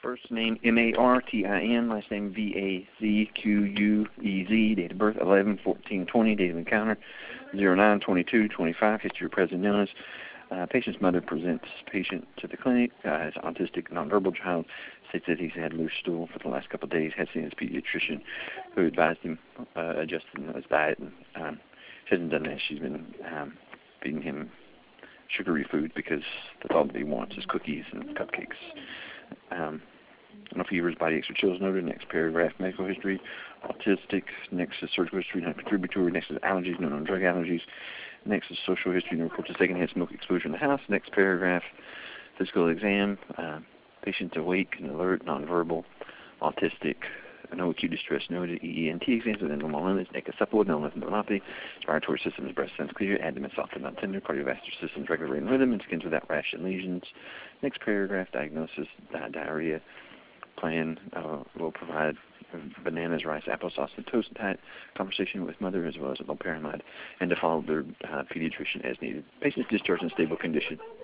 First name Martin, last name Vazquez, date of birth 11/14/20, date of encounter 09/22/25, history of present illness. Patient's mother presents patient to the clinic, has autistic nonverbal child, states that he's had loose stool for the last couple of days, has seen his pediatrician who advised him adjusting his diet. And she hasn't done that. She's been feeding him sugary food because that's all that he wants is cookies and cupcakes. No fevers, body aches or chills noted. Next paragraph, medical history, autistic. Next is surgical history, not contributory. Next is allergies, no known drug allergies. Next is social history, no reports of secondhand smoke exposure in the house. Next paragraph, physical exam. Patient awake and alert, nonverbal, autistic, no acute distress noted. EENT exams within normal limits. Neck is supple, no lymphadenopathy. Respiratory system is breast sense clear. Abdomen soft and not tender. Cardiovascular system is regular in rhythm and skins without rash and lesions. Next paragraph, diagnosis, diarrhea. Plan will provide bananas, rice, applesauce, and toast diet. Conversation with mother as well as loperamide, and to follow their pediatrician as needed. Patient is discharged in stable condition.